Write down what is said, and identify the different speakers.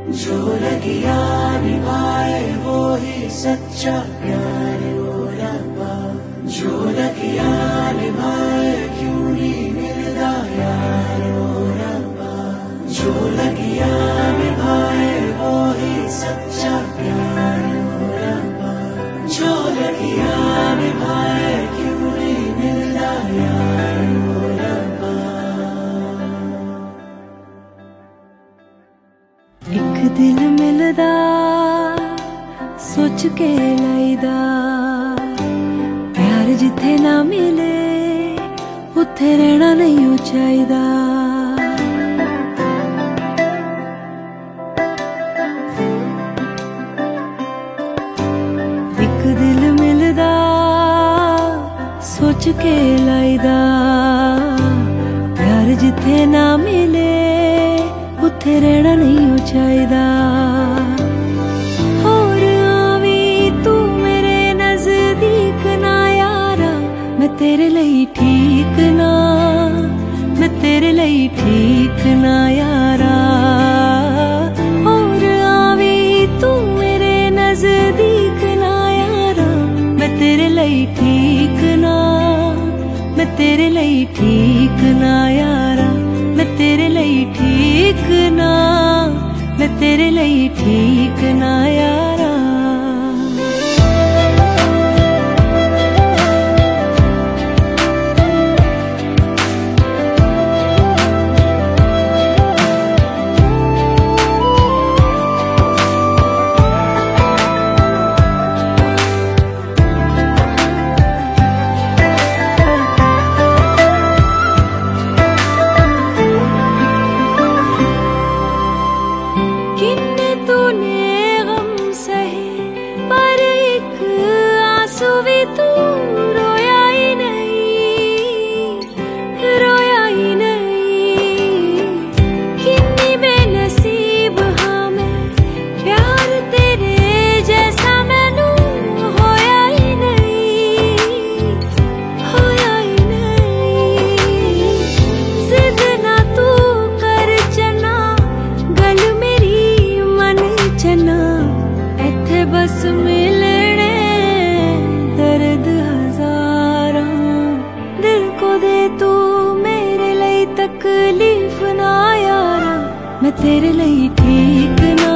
Speaker 1: जो लगिया निभाए वो ही सच्चा प्यार ओ रब्बा। जो लगिया निभाए क्यों नहीं मिलदा यार ओ रब्बा। जो लगिया निभाए वो ही सच्चा प्यार ओ रब्बा। जो लगिया निभाए क्यों नहीं मिलदा यार ओ रब्बा।
Speaker 2: एक दिल मिलदा सोच के लाईदा, प्यार जिथे ना मिले उत्थे रहना नहीं चाहिदा। एक दिल मिलदा सोच के लाईदा, प्यार जिथे ना मिले उत्थे रहना नहीं चाहिदा। होर आवी तू मेरे नजदीक ना यारा, मैं तेरे लिए ठीक ना, मैं तेरे लिए ठीक ना यारा। होर आवी तू मेरे नजदीक ना यारा, मैं तेरे लिए ठीक ना, मैं तेरे लिए ठीक ना यारा। मैं तेरे लिए ठीक ना, मैं तेरे लिए ठीक ना यारा। बस मिलने दर्द हजारा, दिल को दे तू मेरे लिए तकलीफ ना यारा। मैं तेरे लिए ठीक ना,